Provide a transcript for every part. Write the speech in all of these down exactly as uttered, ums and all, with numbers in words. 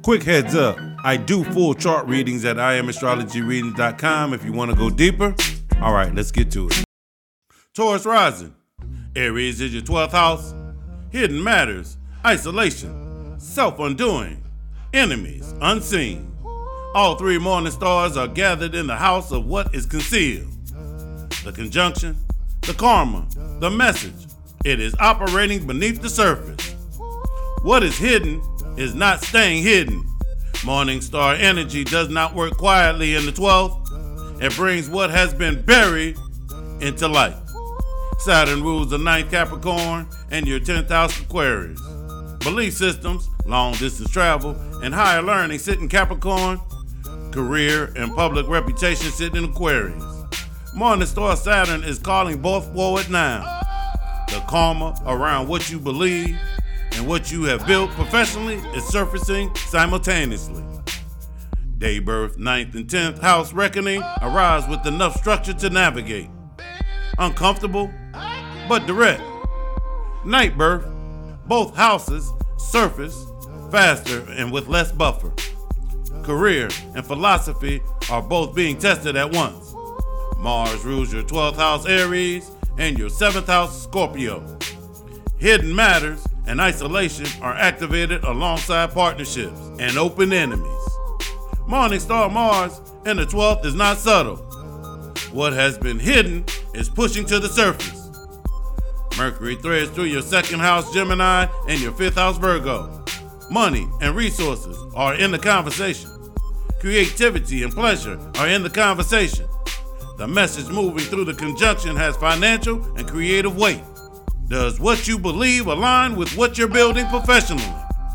Quick heads up, I do full chart readings at I am astrology readings dot com if you want to go deeper. All right, let's get to it. Taurus rising. Aries is your twelfth house. Hidden matters, isolation, self-undoing, enemies unseen. All three morning stars are gathered in the house of what is concealed. The conjunction, the karma, the message. It is operating beneath the surface. What is hidden is not staying hidden. Morning star energy does not work quietly in the twelfth. It brings what has been buried into light. Saturn rules the ninth Capricorn and your tenth house Aquarius. Belief systems, long distance travel, and higher learning sit in Capricorn. Career and public reputation sit in Aquarius. Morning star Saturn is calling both forward now. The karma around what you believe and what you have built professionally is surfacing simultaneously. Day birth, ninth and tenth house reckoning arise with enough structure to navigate. Uncomfortable, but direct. Night birth, both houses surface faster and with less buffer. Career and philosophy are both being tested at once. Mars rules your twelfth house Aries and your seventh house Scorpio. Hidden matters and isolation are activated alongside partnerships and open enemies. Morning star Mars in the twelfth is not subtle. What has been hidden is pushing to the surface. Mercury threads through your second house Gemini and your fifth house Virgo. Money and resources are in the conversation. Creativity and pleasure are in the conversation. The message moving through the conjunction has financial and creative weight. Does what you believe align with what you're building professionally?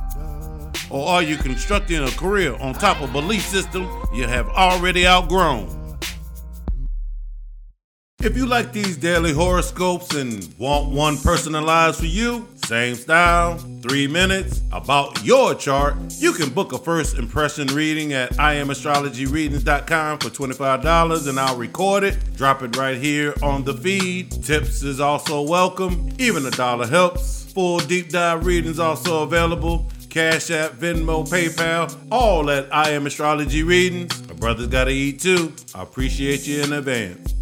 Or are you constructing a career on top of belief systems you have already outgrown? If you like these daily horoscopes and want one personalized for you, same style, three minutes, about your chart, you can book a first impression reading at I am astrology readings dot com for twenty-five dollars and I'll record it, drop it right here on the feed. Tips is also welcome, even a dollar helps. Full deep dive readings also available. Cash App, Venmo, PayPal, all at I Am Astrology Readings. My brother's gotta eat too. I appreciate you in advance.